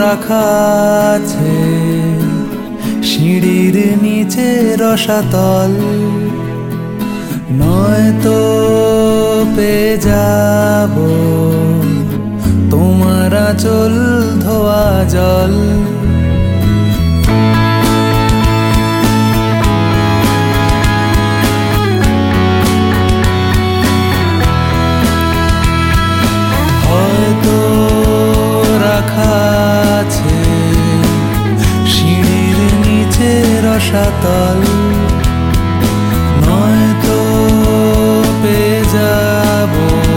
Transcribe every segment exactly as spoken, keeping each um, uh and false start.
রাখা আছে সিঁড়ির নিচে রসাতল, নয়তো পেয়ে যাব তোমার আঁচল ধোয়া জল। হয়তো রাখা আছে সিঁড়ির নিচে রসাতল, নয়তো পেয়ে যাব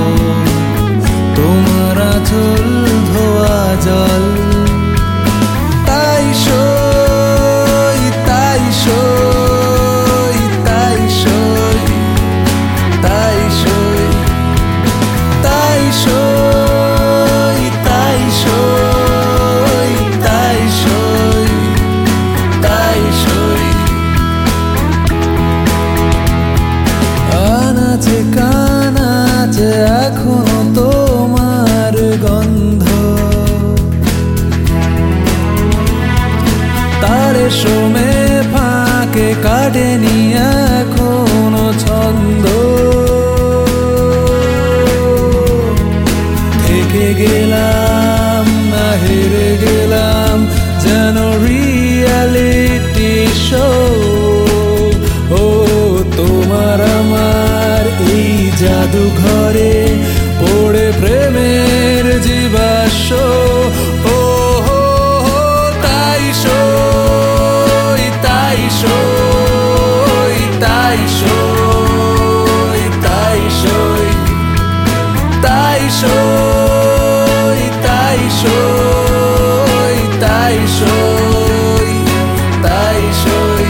তোমার আঁচল ধোয়া জল। তাই সই তাই সই তাই সই তাই সই তাই সই তাই সই তাই সই তাই সই। আনাচে কানাচে এখনো তোমার গন্ধ, তারে সমে ফাঁকে কাটেনি এখনো ছন্দ। থেকে গেলাম না হেরে গেলাম যেন রিয়ালিটি শো। ও তোমার আমার এই জাদু ঘরে পড়ে প্রেমের জীবাশ্ম। ও তাই সই তাই সই তাই সই তাই সই তাই সই তাই সই তাই সই তাই সই।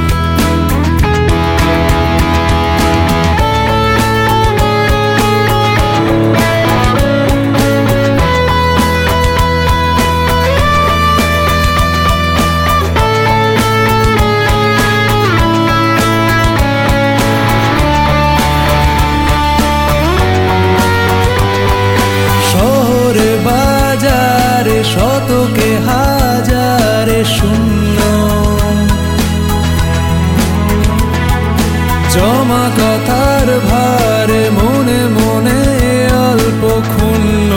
শতকে হাজারে শূন্য জমা কথার ভারে মনে মনে অল্প ক্ষুণ্ণ।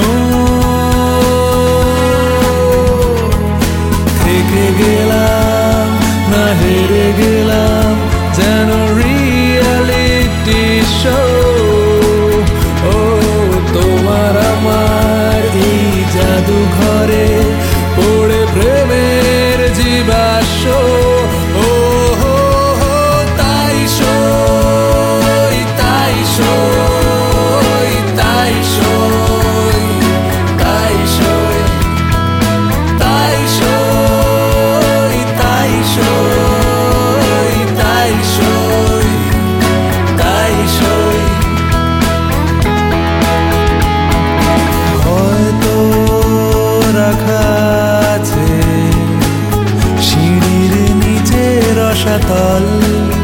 থেকে গেলাম না হেরে গেলাম যেন রিয়ালিটি শো। ও তোমার আমার এই জাদু ঘরে পড়ে প্রেমের জীবাশ্ম। ও তাই সই তাই সই তাই সই তাই সই তাই সই তাই সই তাই সই তাই সই। হয়তো রাখা আছে সিঁড়ির নিচে রসাতল,